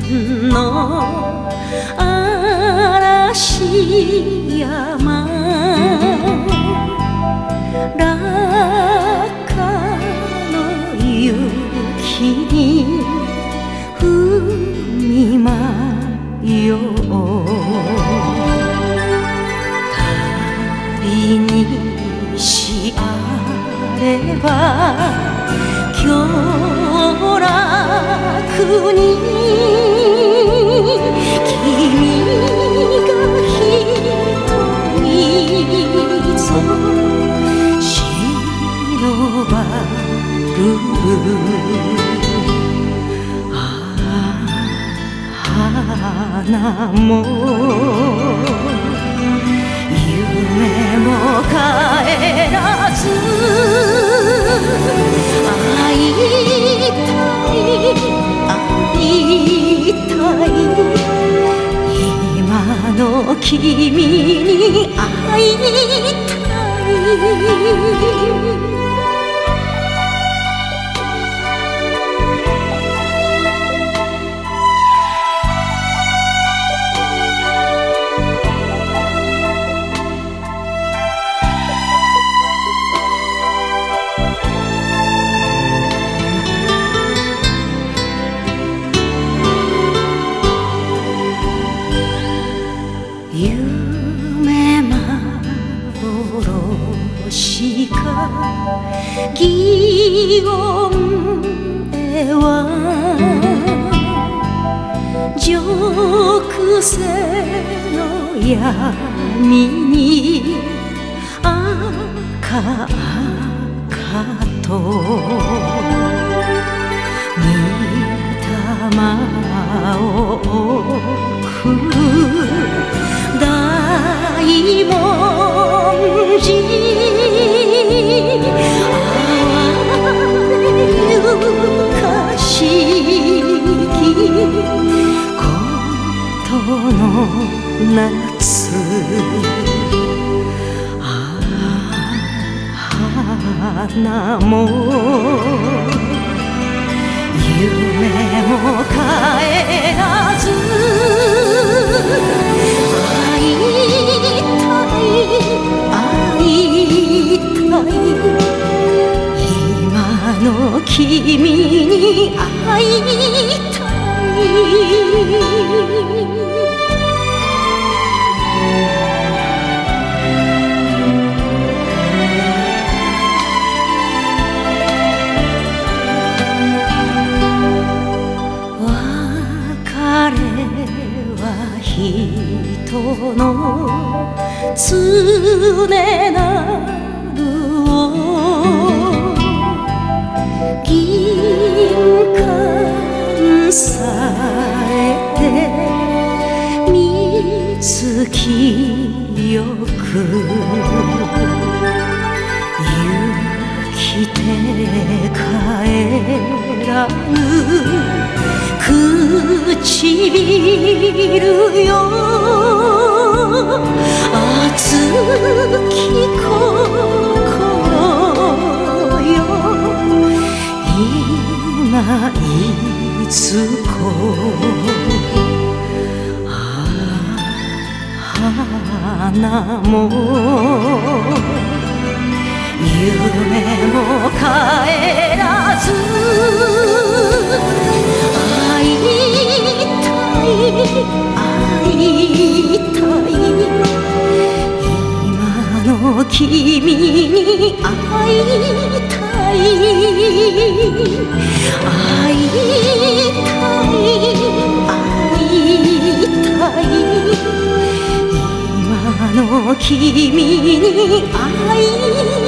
の嵐山落下の雪に踏み迷う旅にしあれば今日楽に君がひとりぞ忍ばる花も夢も帰らず会いたい会いたい今の君に会いたい夢幻か祇園へは玉星の闇に赤々と御霊を送る大文字哀れゆかしきことの夏花も夢も帰らず会いたい今の君に会いたい人の常なるを銀冠さえて見つきよく生きて帰らぬ唇よ熱き心よ今いつこ花も夢も帰らず会いたい今の君に会いたい会いたい今の君に会いたい